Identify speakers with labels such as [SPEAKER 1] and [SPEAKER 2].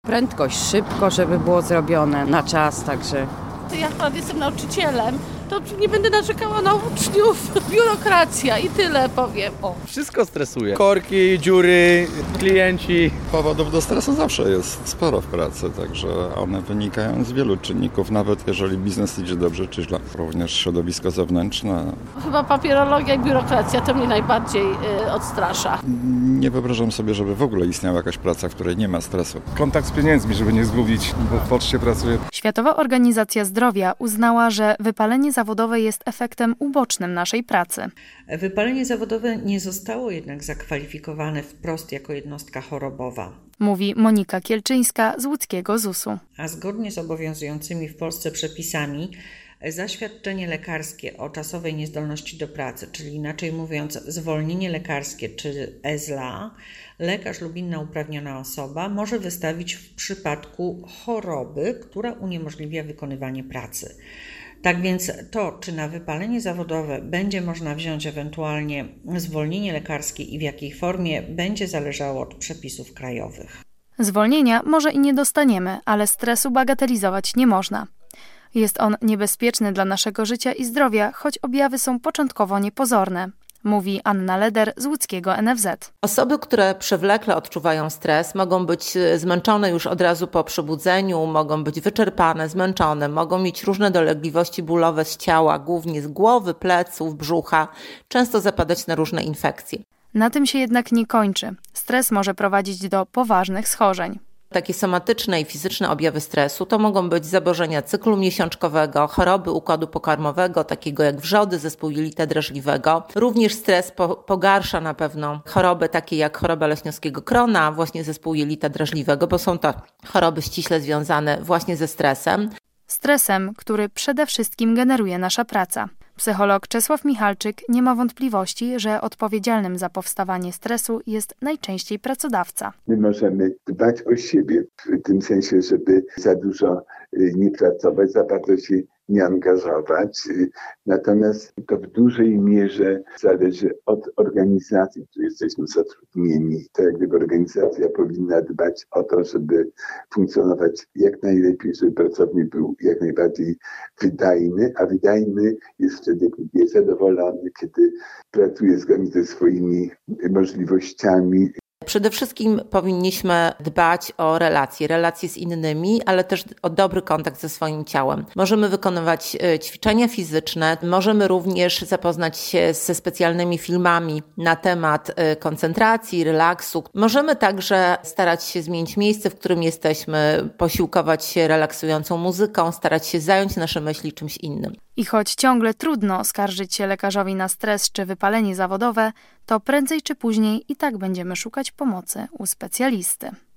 [SPEAKER 1] prędkość, szybko, żeby było zrobione na czas, także...
[SPEAKER 2] Ja akurat jestem nauczycielem, to nie będę narzekała na uczniów. Biurokracja i tyle powiem.
[SPEAKER 3] Wszystko stresuje. Korki, dziury, klienci.
[SPEAKER 4] Powodów do stresu zawsze jest sporo w pracy, także one wynikają z wielu czynników, nawet jeżeli biznes idzie dobrze czy źle. Również środowisko zewnętrzne.
[SPEAKER 2] Chyba papierologia i biurokracja to mnie najbardziej odstrasza.
[SPEAKER 4] Nie wyobrażam sobie, żeby w ogóle istniała jakaś praca, w której nie ma stresu.
[SPEAKER 5] Kontakt z pieniędzmi, żeby nie zgubić, bo w poczcie pracuję.
[SPEAKER 6] Światowa Organizacja Zdrowia uznała, że wypalenie zawodowe jest efektem ubocznym naszej pracy.
[SPEAKER 7] Wypalenie zawodowe nie zostało jednak zakwalifikowane wprost jako jednostka chorobowa.
[SPEAKER 6] Mówi Monika Kielczyńska z łódzkiego ZUS-u.
[SPEAKER 7] A zgodnie z obowiązującymi w Polsce przepisami zaświadczenie lekarskie o czasowej niezdolności do pracy, czyli inaczej mówiąc zwolnienie lekarskie czy EZLA, lekarz lub inna uprawniona osoba może wystawić w przypadku choroby, która uniemożliwia wykonywanie pracy. Tak więc to, czy na wypalenie zawodowe będzie można wziąć ewentualnie zwolnienie lekarskie i w jakiej formie, będzie zależało od przepisów krajowych.
[SPEAKER 6] Zwolnienia może i nie dostaniemy, ale stresu bagatelizować nie można. Jest on niebezpieczny dla naszego życia i zdrowia, choć objawy są początkowo niepozorne, mówi Anna Leder z łódzkiego NFZ.
[SPEAKER 8] Osoby, które przewlekle odczuwają stres, mogą być zmęczone już od razu po przebudzeniu, mogą być wyczerpane, zmęczone, mogą mieć różne dolegliwości bólowe z ciała, głównie z głowy, pleców, brzucha, często zapadać na różne infekcje.
[SPEAKER 6] Na tym się jednak nie kończy. Stres może prowadzić do poważnych schorzeń.
[SPEAKER 8] Takie somatyczne i fizyczne objawy stresu to mogą być zaburzenia cyklu miesiączkowego, choroby układu pokarmowego, takiego jak wrzody, zespół jelita drażliwego. Również stres pogarsza na pewno choroby takie jak choroba leśniowskiego krona, właśnie zespół jelita drażliwego, bo są to choroby ściśle związane właśnie ze stresem.
[SPEAKER 6] Stresem, który przede wszystkim generuje nasza praca. Psycholog Czesław Michalczyk nie ma wątpliwości, że odpowiedzialnym za powstawanie stresu jest najczęściej pracodawca.
[SPEAKER 9] My możemy dbać o siebie w tym sensie, żeby za dużo nie pracować, za bardzo się nie angażować. Natomiast to w dużej mierze zależy od organizacji, w której jesteśmy zatrudnieni. To jak gdyby organizacja powinna dbać o to, żeby funkcjonować jak najlepiej, żeby pracownik był jak najbardziej wydajny, a wydajny jest wtedy, kiedy jest zadowolony, kiedy pracuje zgodnie ze swoimi możliwościami.
[SPEAKER 8] Przede wszystkim powinniśmy dbać o relacje z innymi, ale też o dobry kontakt ze swoim ciałem. Możemy wykonywać ćwiczenia fizyczne, możemy również zapoznać się ze specjalnymi filmami na temat koncentracji, relaksu. Możemy także starać się zmienić miejsce, w którym jesteśmy, posiłkować się relaksującą muzyką, starać się zająć nasze myśli czymś innym.
[SPEAKER 6] I choć ciągle trudno skarżyć się lekarzowi na stres czy wypalenie zawodowe, to prędzej czy później i tak będziemy szukać pomocy u specjalisty.